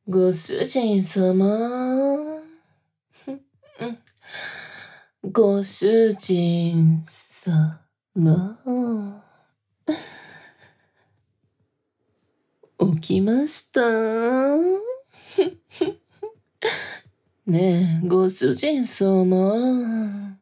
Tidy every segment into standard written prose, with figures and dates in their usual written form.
ご主人様。ご主人様。起きましたねえ、ご主人様。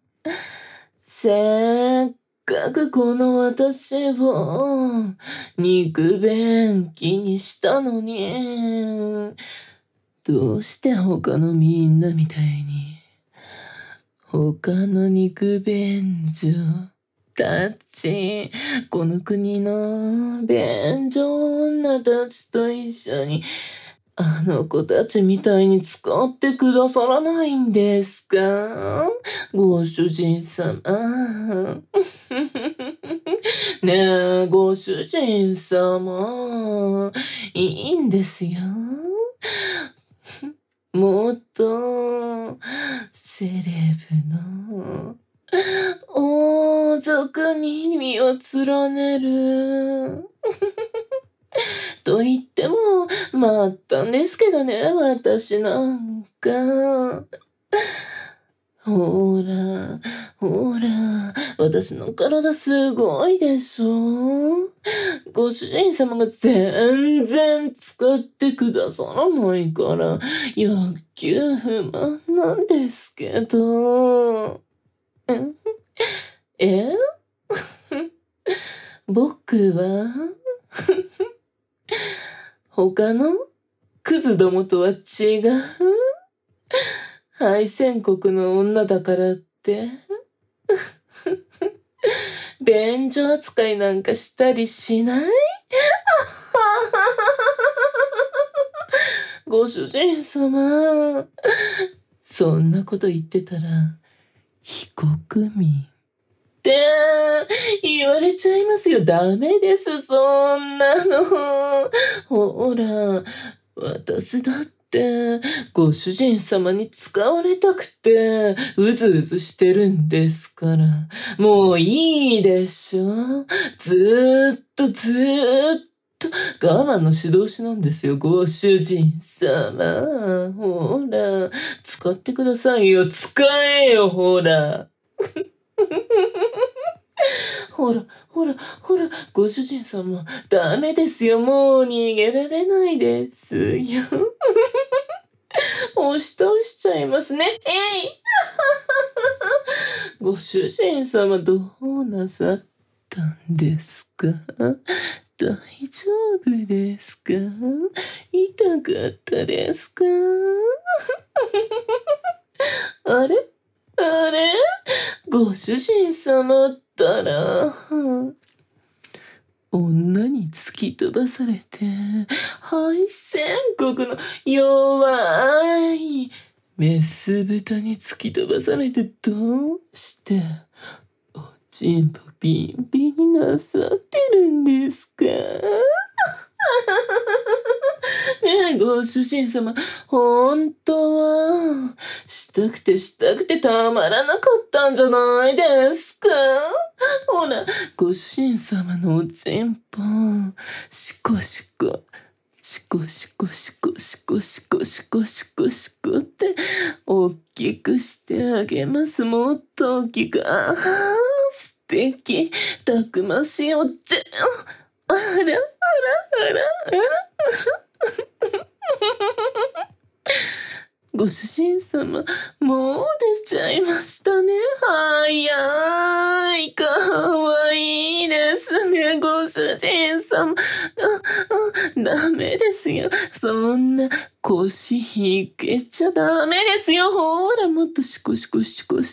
せっかくこの私を肉便器にしたのに、どうして他のみんなみたいに、他の肉便所たち、この国の便所女たちと一緒に、あの子たちみたいに使ってくださらないんですか？ご主人様。ねえ、ご主人様。いいんですよ。もっと、セレブの、王族に身を連ねる。と言っても、まったんですけどね、私なんか。ほら、私の体すごいでしょ？ご主人様が全然使ってくださらないから、欲求不満なんですけど。え僕は他のクズどもとは違う敗戦国の女だからって、便所扱いなんかしたりしないご主人様。そんなこと言ってたら、非国民って言われちゃいますよ。ダメです、そんなの。ほら、私だって、ご主人様に使われたくて、うずうずしてるんですから。もういいでしょ？ずーっと我慢の指導士なんですよ、ご主人様。ほら、使ってくださいよ。使えよ、ほら。ほら、ご主人様、ダメですよ。もう逃げられないですよ。押し倒しちゃいますね。ご主人様、どうなさったんですか？大丈夫ですか？痛かったですか？あれご主人様ったら、女に突き飛ばされて、敗戦国の弱いメス豚に突き飛ばされてどうして、おちんぽビンビンになさってるんですか？ねえ、ご主人様、本当は、したくてたまらなかったんじゃないですか？ほら、ご主人様のおちんぽ、しこしこ、って、おっきくしてあげます。もっと大きく。素敵。たくましいおっちゃん。あら。ご主人様、もう出ちゃいましたね。早い。かわいいですね、ご主人様。ダメですよ。そんな腰引けちゃダメですよ。ほら、もっとシコシコ。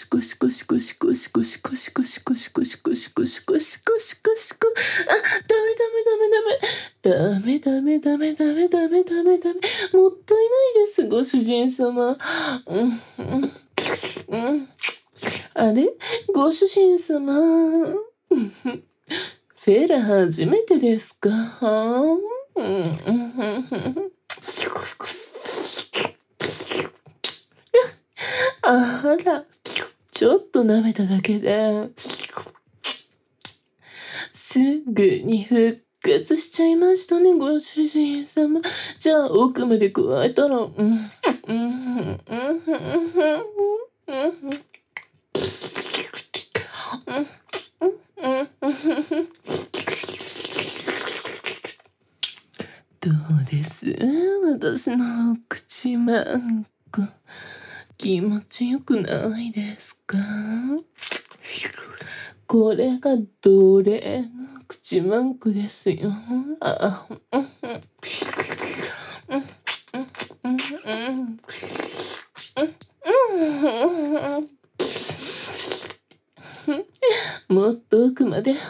ダメ。もったいないです、ご主人様。あれご主人様。フェラ初めてですか？あら、ちょっと舐めただけで、すぐに沸活しちゃいましたね、ご主人様。じゃあ、奥まで加えたら、どうです？私の口マンコ。気持ちよくないですか？これが奴隷の口マンコですよ。もっと奥まで。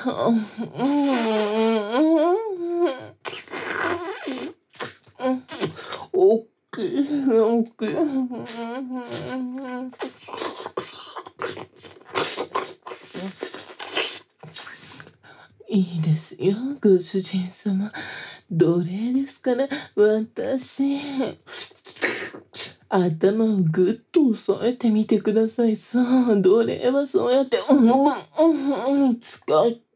いいですよ、ご主人様。奴隷ですから、私。頭をぐっと押さえてみてください。そう、奴隷はそうやって、使い、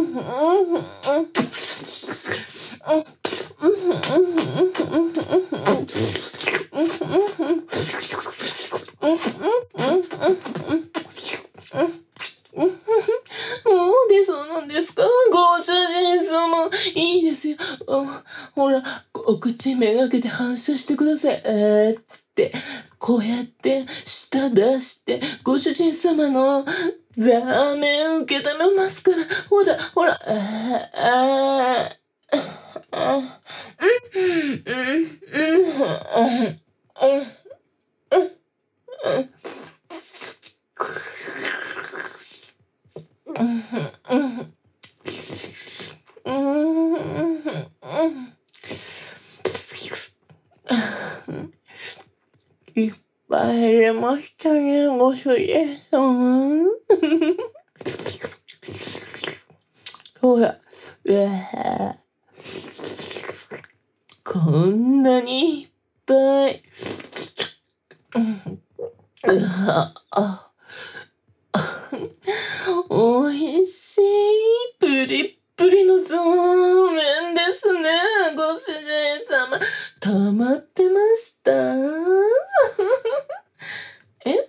もうでそうなんですか、ご主人様。いいですよ。ほら、お口めがけて反射してください。こうやって舌出して、ご主人様のザーメン受け止めますから。ほら。いっぱい入れましたね、ご主人様。ほら、こんなにいっぱい。おいしい。プリップリのそうめんですね、ご主人様。たまってましたえ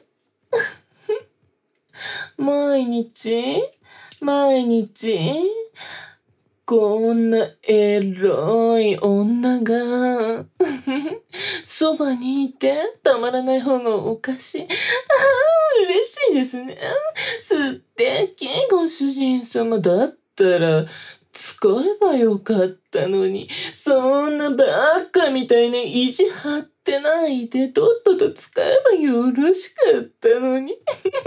毎日こんなエロい女がそばにいてたまらない方がおかしい。嬉しいですね。素敵、ご主人様。だったら使えばよかったのに、そんなバカみたいな意地張ってないで、とっとと使えばよろしかったのに。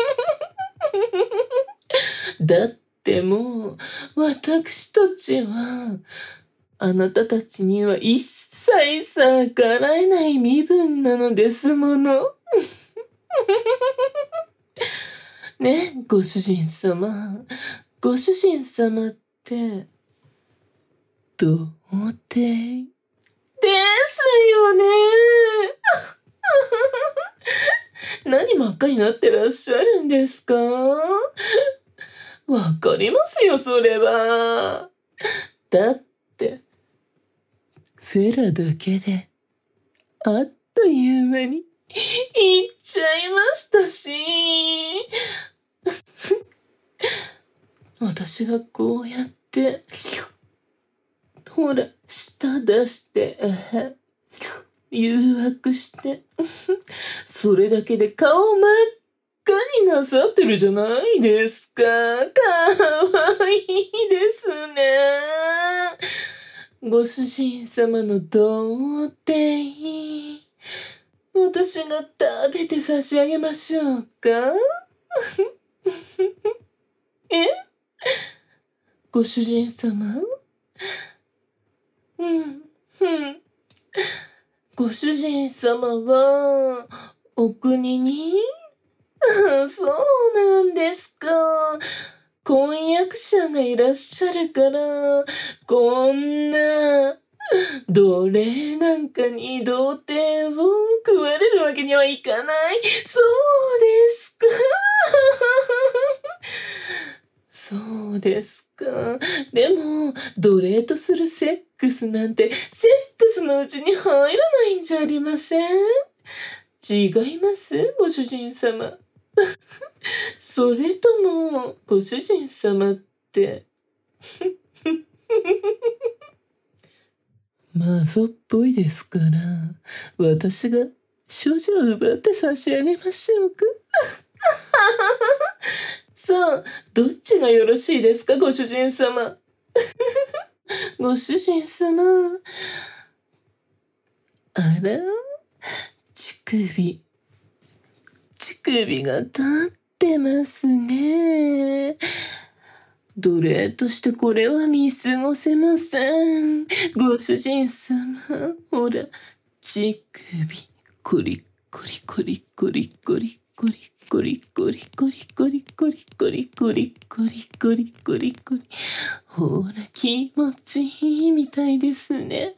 だってもう、私たちは、あなたたちには一切逆らえない身分なのですもの。ね、ご主人様。ご主人様って、童貞ですよね。何真っ赤になってらっしゃるんですか？わかりますよ、それは。だって、フェラだけで、あっという間に、行っちゃいましたし。私がこうやって、ほら、舌出して、誘惑して、それだけで顔真っ赤になさってるじゃないですか。かわいいですね。ご主人様の童貞、私が食べて差し上げましょうか。ご主人様？ご主人様は、お国に？そうなんですか。婚約者がいらっしゃるから、こんな、奴隷なんかに童貞を食われるわけにはいかない。そうですか。 そうですか。でも、奴隷とするセックスなんて、セックスのうちに入らないんじゃありません？違います、ご主人様。それとも、ご主人様って、マゾっぽいですから、私が少女を奪って差し上げましょうか。さあ、どっちがよろしいですか、ご主人様。ご主人様。あら、乳首が立ってますね。奴隷としてこれは見過ごせません。ご主人様、ほら、乳首、コリコリコリコリコリコリコリコリコリコリコリコリコリコリコリコリコリ、ほら気持ちいいみたいですね。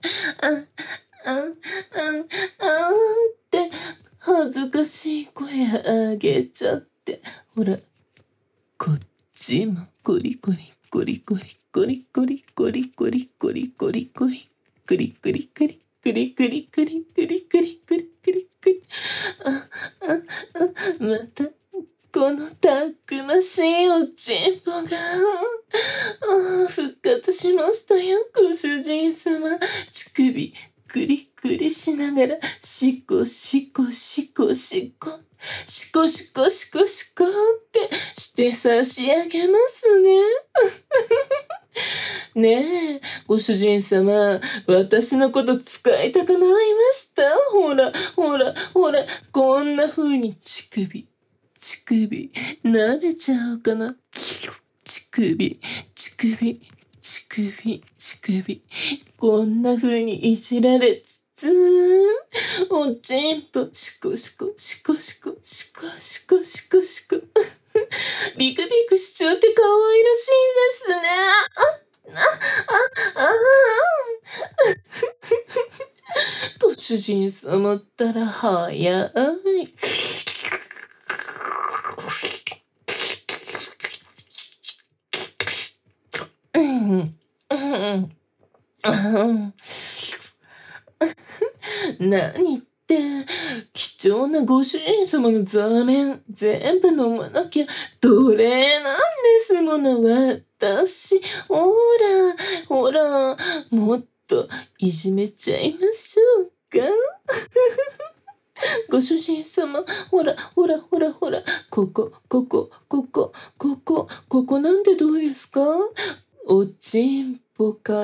って恥ずかしい声あげちゃって、ほらこっちもコリコリコリコリコリコリコリコリコリコリコリクリクリクリクリクリクリクリクリクリクリクリ、またこのたくましいおちんぽが復活しましたよ、ご主人様。乳首クリクリしながらシコシコシコシコシコシコシコシコってして差し上げますね。ねえ、ご主人様、私のこと使いたくなりました？ほら、ほら、ほら、こんな風に乳首、舐めちゃおうかな。乳首、こんな風にいじられつつ、おちんぽ、シコシコ、シコシコ、シコシコ、シコシコ。ビクビクしちゃって可愛らしいですね。ご主人様ったら早い。何って、貴重なご主人様の座面全部飲まなきゃ奴隷なんですもの、私。ほら、もっといじめちゃいましょうか。ご主人様、ほら、ここなんてどうですか？おちんぽから、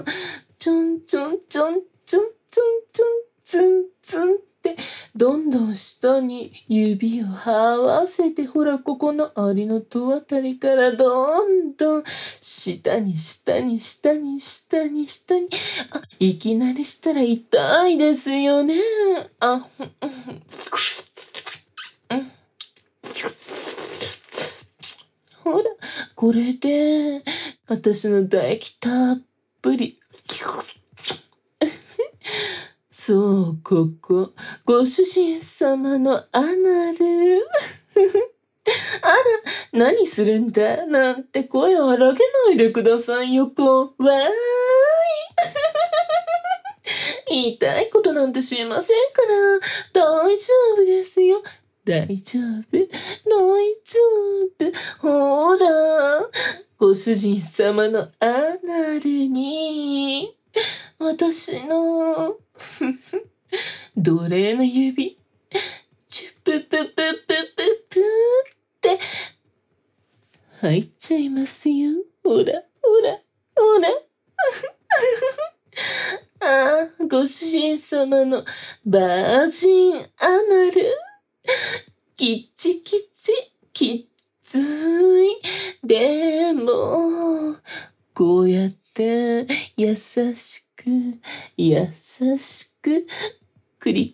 ちょんちょんちょんちょんちょんちょん、ツンツンって、どんどん下に指を這わせて、ほら、ここのアリの戸あたりからどんどん下に、いきなりしたら痛いですよね。ほら、これで、私の唾液たっぷり。そう、ここ、ご主人様のアナル。何するんだなんて声を荒げないでくださいよ、怖い。言いたいことなんてしませんから、大丈夫ですよ。大丈夫。ほら、ご主人様のアナルに、私の、奴隷の指、チュププププププって入っちゃいますよ。ほら。ご主人様のバージンアナル。きっち、きっつい。でも、こうやって優しく、クリ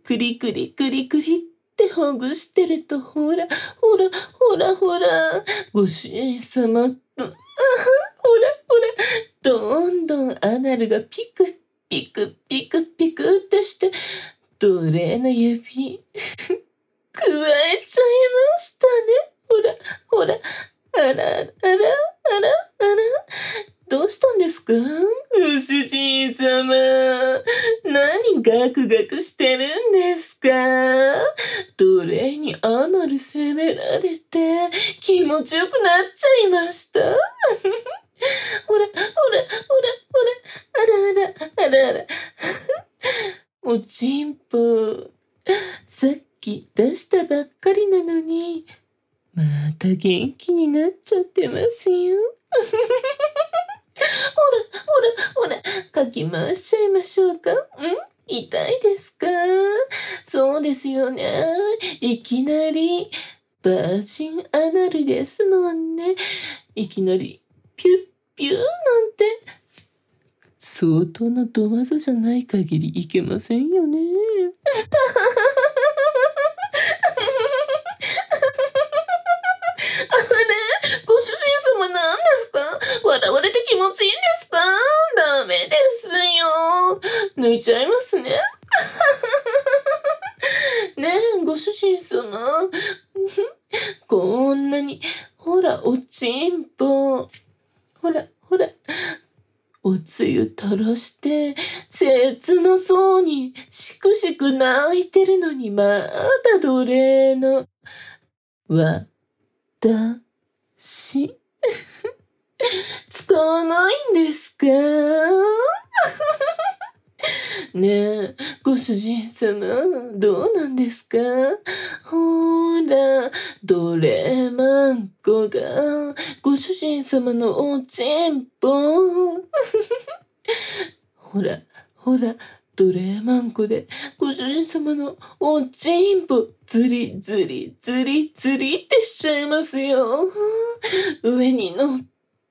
ってほぐしてると、ほら、ご主人様と、どんどんアナルがピクってして、奴隷の指、加えちゃいましたね。ほら、 ガクガクしてるんですか？奴隷にアナル責められて気持ちよくなっちゃいました。ほら、ほら、ほら、ほら、あらあら、あらあら。おちんぽ、さっき出したばっかりなのに、また元気になっちゃってますよ。ほら、かき回しちゃいましょうか？痛いですか？そうですよね。いきなり、バージンアナルですもんね。いきなり、ピュッピューなんて、相当なドマズじゃない限りいけませんよね。ご主人様なんですか？笑われて気持ちいいんですか？ダメですよ。抜いちゃいますね。ねえ、ご主人様。こんなに、ほら、おちんぽ。ほら、おつゆ垂らして、切なそうに、しくしく泣いてるのに、まだ奴隷の、わ、た、し、使わないんですか？ねえ、ご主人様、どうなんですか？ほら、奴隷マンコが、ご主人様のおちんぽ。ほら、奴隷マンコで、ご主人様のおちんぽ、ズリズリってしちゃいますよ。上に乗って、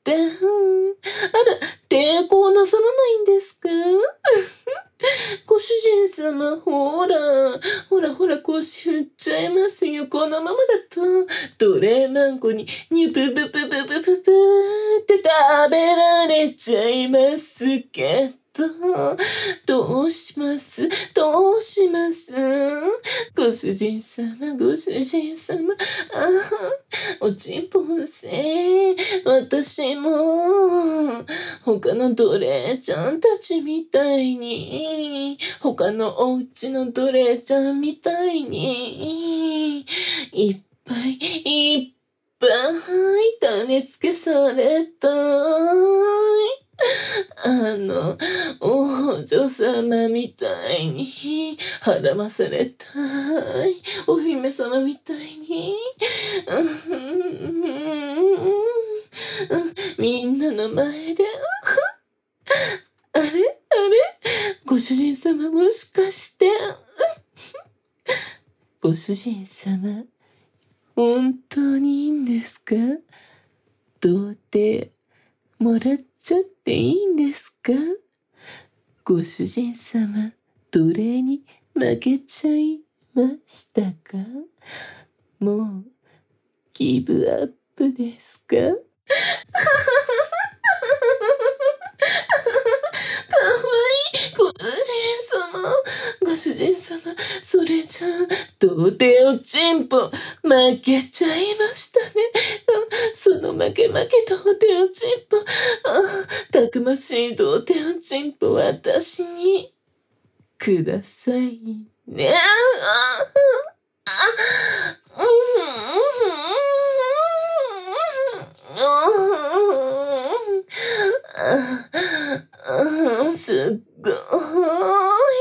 あら、抵抗なさらないんですか？ご主人様、ほら、腰振っちゃいますよ。このままだと、奴隷マンコに、にゅぷぷぷぷぷぷぷって食べられちゃいますけど、どうしますご主人様。おちんぽ欲しい。私も、他の奴隷ちゃんたちみたいに、他のお家の奴隷ちゃんみたいに、いっぱい種付けされたい。王女様みたいに、孕まされたい。お姫様みたいに。みんなの前で。あれご主人様もしかして。ご主人様、本当にいいんですか？童貞、もらっちゃっていいんですか？ご主人様、奴隷に負けちゃいましたか？もう、ギブアップですか？ご主人様、それじゃあ、童貞おちんぽ、負けちゃいましたね。その負け童貞おちんぽ、たくましい童貞おちんぽ、私に、くださいね。すっごい。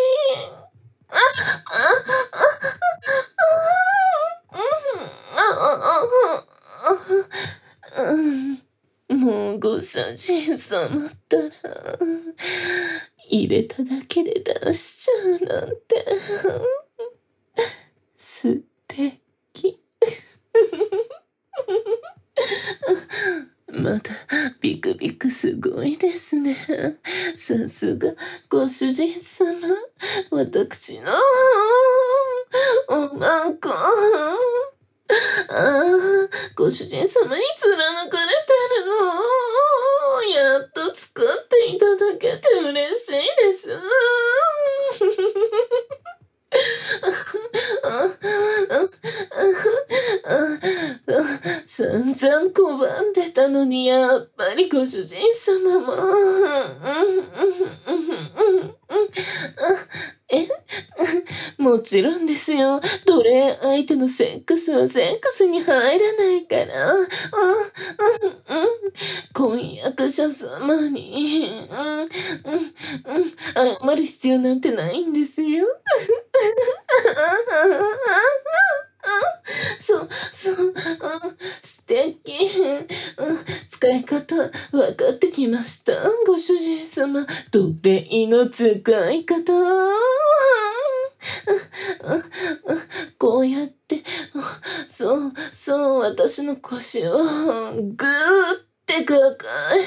もうご主人様ったら、入れただけで出しちゃうなんて、素敵。また、ビクビクすごいですね。さすが、ご主人様。私の、おまんこ。ご主人様いつら抜かれてるの？やっと作っていただけて嬉しいです。散々拒んでたのに、やっぱりご主人様も。 もちろんですよ。奴隷相手のセックスはセックスに入らないから。婚約者様に、謝る必要なんてないんですよ。そう、素敵。使い方分かってきました。ご主人様、奴隷の使い方。こうやって、私の腰をぐーって抱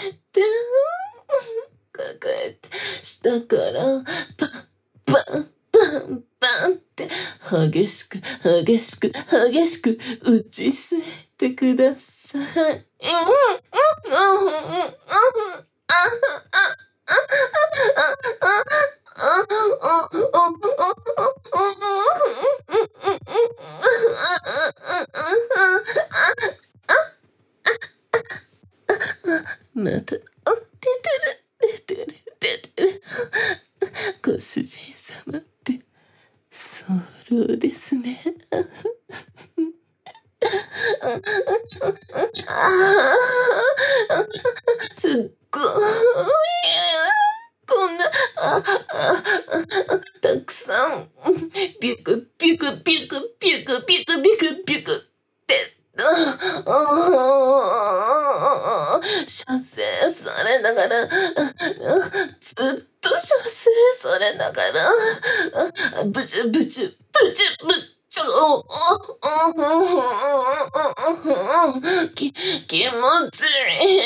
えて、下からパンって激しく打ち据えてください。また、出てる。ご主人様って、ソロですね。すっごい。こんな、たくさん、ビュクって射精されながら、ずっと射精されながら、ブチュ、気持ちいい。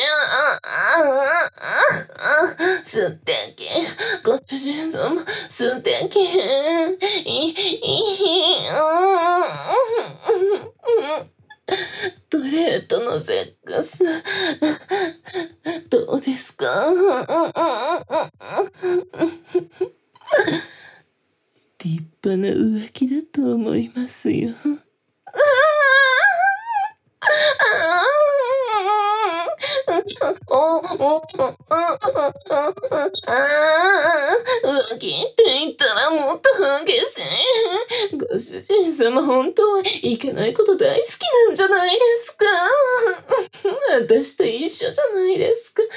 素敵。ご主人様、素敵。奴隷とのセックス、どうですか？立派な浮気だと思いますよ。浮気って言ったらもっと激しい。ご主人様、本当はいけないこと大好きなんじゃないですか。私と一緒じゃないですか。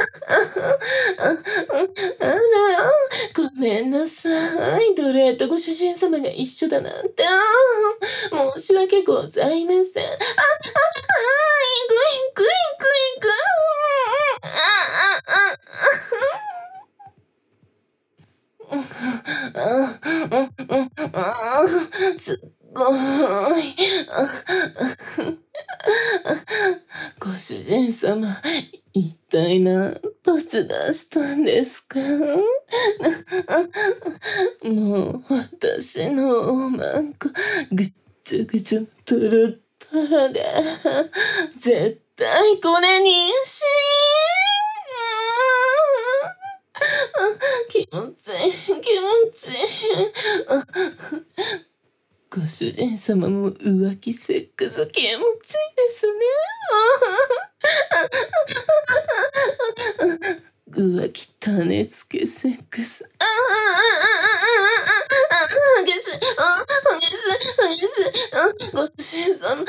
あら、ごめんなさい。奴隷とご主人様が一緒だなんて。申し訳ございません。すっごい。ご主人様、一体何発出したんですか？もう私のおまんこ、ぐっちゅトゥルットロで、絶対これ妊娠。気持ちいい。ご主人様も浮気セックス気持ちいいですね。浮気種付けセックス。激しい。ご主人様。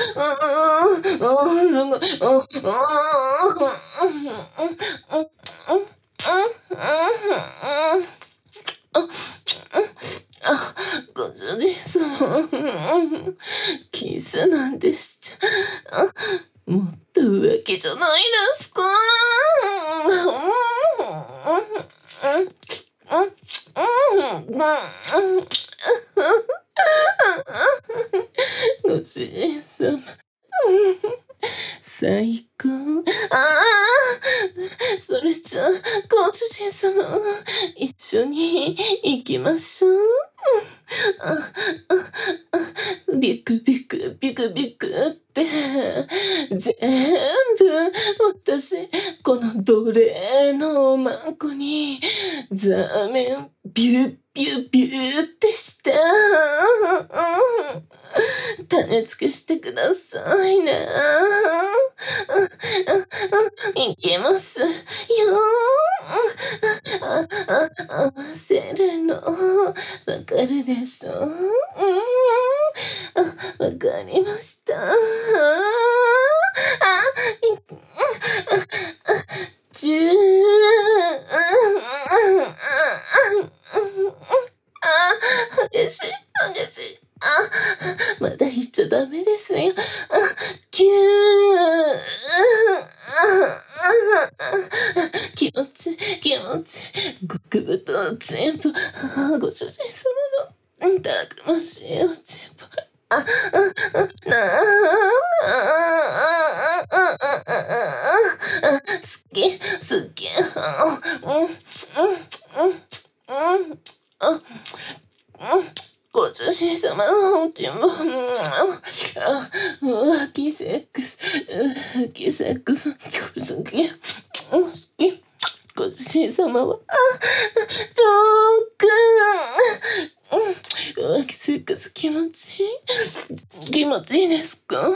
ご主人様、キスなんてしちゃ、もっと浮気じゃないですか。ご主人様、最高。それじゃあ、ご主人様、一緒に行きましょう。ビクって、全部、私、この奴隷のおまんこに、座面、ビューってして、種付けしてくださいね。いきますよ。合わせるの、わかるでしょ。わかりました。10、激しい、激しい。まだ言っちゃダメですよ。9、気持ち、気持ち、極太を全部、ご主人様のたくましいおちんぽ。好き、好き。ご主人様のおちんぽ。浮気セックス、浮気セックス、好き、好き。ご主人様は、浮気セックス気持ちいい？気持ちいいですか？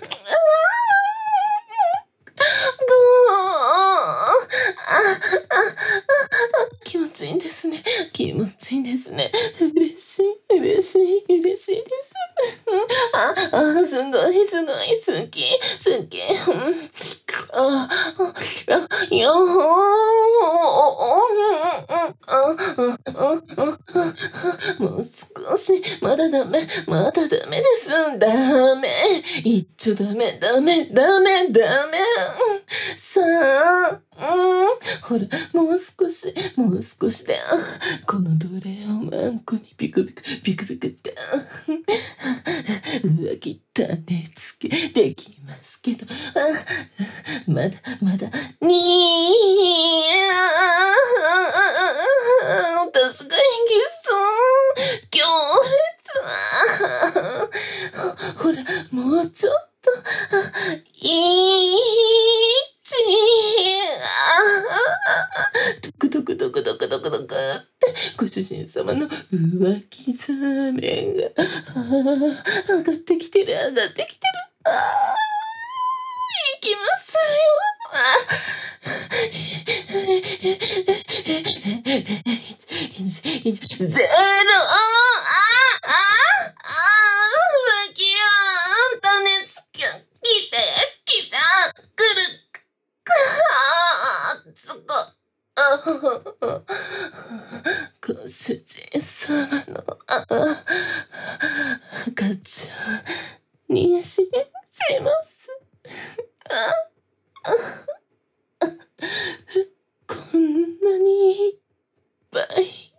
気持ちいいんですね。気持ちいいんですね。嬉しい、嬉しい、嬉しいです。すごい、すごい、好き、好き。もう少し、まだダメ、まだダメです。ダメ。言っちゃダメ、ダメ、ダメ、ダメ。さあ、ほら、もう少し、もう少しだ。この奴隷をマンコにビクビク、ビクビクって。浮気種付けできますけど、まだ、まだ、確かにゲソ強烈。ほら、もうちょっと、ドクドクドクドクドクドクって、ご主人様の浮気ザーメンが、上がってきてる、上がってきてる。いきますよ。ゼロ。浮気よ。種つけ、来て、来た、来る。そこ。ご主人様の赤ちゃん妊娠します。こんなにいっぱい。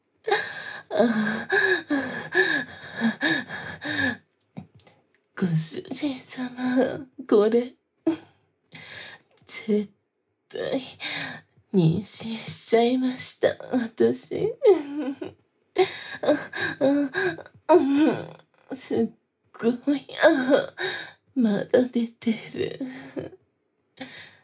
ご主人様、これ、絶対、妊娠しちゃいました、私。すっごい、まだ出てる。